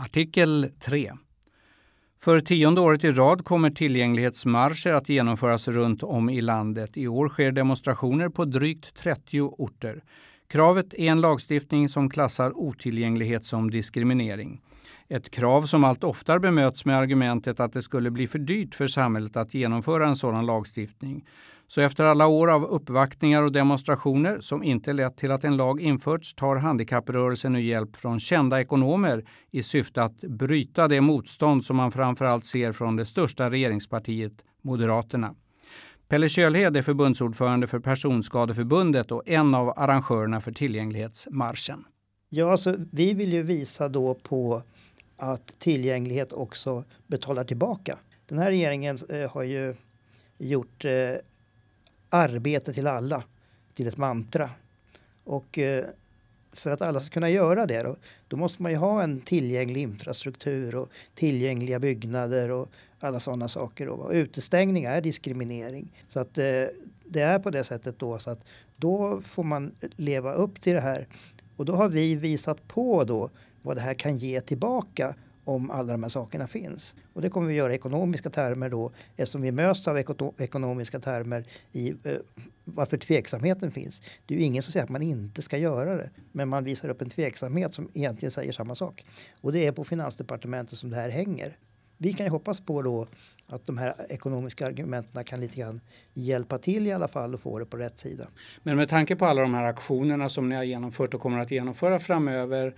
Artikel 3. För 10:e året i rad kommer tillgänglighetsmarscher att genomföras runt om i landet. I år sker demonstrationer på drygt 30 orter. Kravet är en lagstiftning som klassar otillgänglighet som diskriminering. Ett krav som allt oftare bemöts med argumentet att det skulle bli för dyrt för samhället att genomföra en sådan lagstiftning. Så efter alla år av uppvaktningar och demonstrationer som inte lett till att en lag införts tar handikapprörelsen nu hjälp från kända ekonomer i syfte att bryta det motstånd som man framförallt ser från det största regeringspartiet, Moderaterna. Pelle Kjölhed är förbundsordförande för Personskadeförbundet och en av arrangörerna för tillgänglighetsmarschen. Ja, alltså, vi vill ju visa då på att tillgänglighet också betalar tillbaka. Den här regeringen har ju gjort arbete till alla till ett mantra. Och för att alla ska kunna göra det då måste man ju ha en tillgänglig infrastruktur och tillgängliga byggnader och alla sådana saker. Och utestängning är diskriminering. Så att det är på det sättet då, så att då får man leva upp till det här. Och då har vi visat på då vad det här kan ge tillbaka om alla de här sakerna finns. Och det kommer vi göra i ekonomiska termer då, eftersom vi möts av ekonomiska termer i varför tveksamheten finns. Det är ju ingen som säger att man inte ska göra det, men man visar upp en tveksamhet som egentligen säger samma sak. Och det är på Finansdepartementet som det här hänger. Vi kan ju hoppas på då att de här ekonomiska argumenten kan lite grann hjälpa till i alla fall och få det på rätt sida. Men med tanke på alla de här aktionerna som ni har genomfört och kommer att genomföra framöver,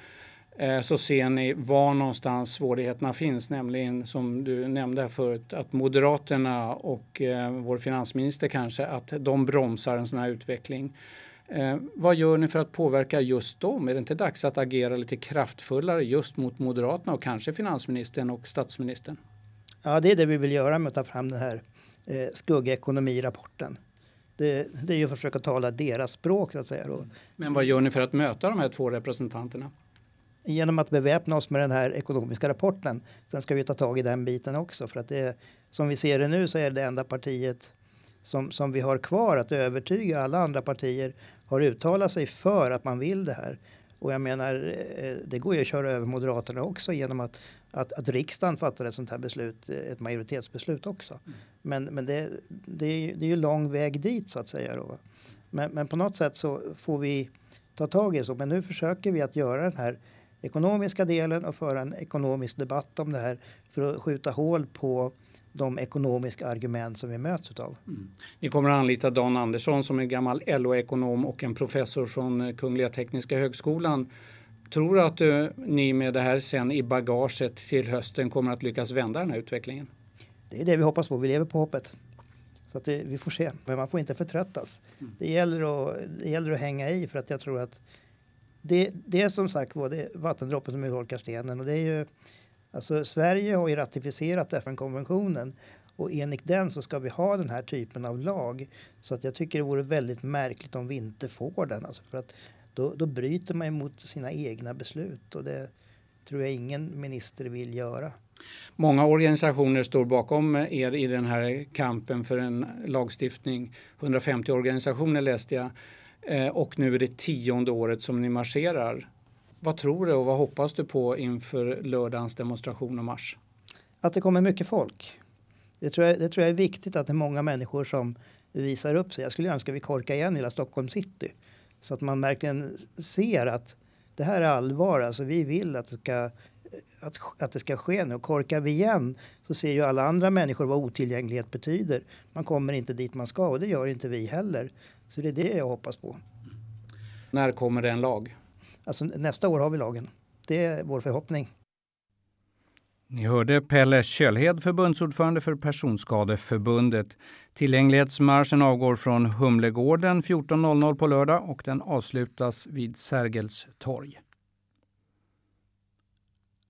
så ser ni var någonstans svårigheterna finns, nämligen som du nämnde förut att Moderaterna och vår finansminister kanske, att de bromsar en sån här utveckling. Vad gör ni för att påverka just dem? Är det inte dags att agera lite kraftfullare just mot Moderaterna och kanske finansministern och statsministern? Ja, det är det vi vill göra med att ta fram den här skuggekonomirapporten. Det är ju att försöka tala deras språk så att säga. Men vad gör ni för att möta de här två representanterna? Genom att beväpna oss med den här ekonomiska rapporten. Sen ska vi ta tag i den biten också. För att det, som vi ser det nu så är det enda partiet som vi har kvar att övertyga. Alla andra partier har uttalat sig för att man vill det här. Och jag menar, det går ju att köra över Moderaterna också genom att riksdagen fattar ett sånt här beslut, ett majoritetsbeslut också. Men det är ju lång väg dit så att säga då. Men på något sätt så får vi ta tag i det så. Men nu försöker vi att göra den här ekonomiska delen och föra en ekonomisk debatt om det här för att skjuta hål på de ekonomiska argument som vi möts utav. Ni kommer att anlita Dan Andersson som är gammal LO-ekonom och en professor från Kungliga Tekniska högskolan. Tror du att ni med det här sen i bagaget till hösten kommer att lyckas vända den här utvecklingen? Det är det vi hoppas på. Vi lever på hoppet. Så att vi får se. Men man får inte förtröttas. Det gäller att hänga i, för att jag tror att det är som sagt var det vattendroppen som urholkar stenen. Och det är ju, alltså Sverige har ju ratificerat FN-konventionen och enligt den så ska vi ha den här typen av lag. Så att jag tycker det vore väldigt märkligt om vi inte får den. Alltså för att då bryter man emot sina egna beslut och det tror jag ingen minister vill göra. Många organisationer står bakom er i den här kampen för en lagstiftning. 150 organisationer läste jag. Och nu är det 10:e året som ni marscherar. Vad tror du och vad hoppas du på inför lördagens demonstration och marsch? Att det kommer mycket folk. Det tror jag är viktigt, att det är många människor som visar upp sig. Jag skulle önska att vi korkar igen hela Stockholm city. Så att man verkligen ser att det här är allvar. Alltså vi vill att det ska ske nu. Och korkar vi igen så ser ju alla andra människor vad otillgänglighet betyder. Man kommer inte dit man ska och det gör inte vi heller. Så det är det jag hoppas på. När kommer det en lag? Alltså nästa år har vi lagen. Det är vår förhoppning. Ni hörde Pelle Kjölhed, förbundsordförande för Personskadeförbundet. Tillgänglighetsmarschen avgår från Humlegården 14.00 på lördag och den avslutas vid Sergels torg.